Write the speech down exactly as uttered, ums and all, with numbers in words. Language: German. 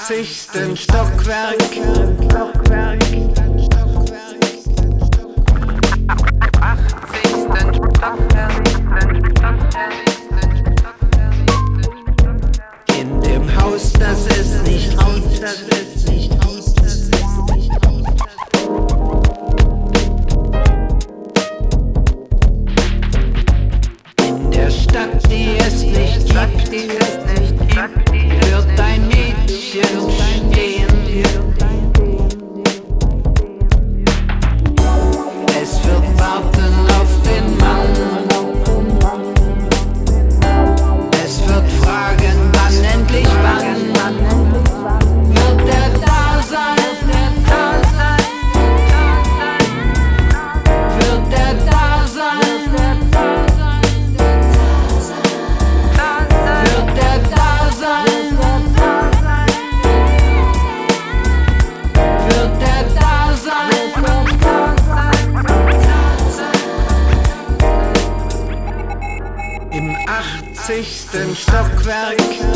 achtzigsten Stockwerk. In dem Haus, das es nicht haut, das es nicht haut, das es nicht haut. In der Stadt, die es nicht gibt, die es nicht gibt, wird ein Mädchen stehen. Es wird warten auf den Mann. Es wird fragen, wann endlich wann. Wird er da sein? Wird er da sein? Wird er da sein? Wird er da sein? Im achtzigsten Stockwerk.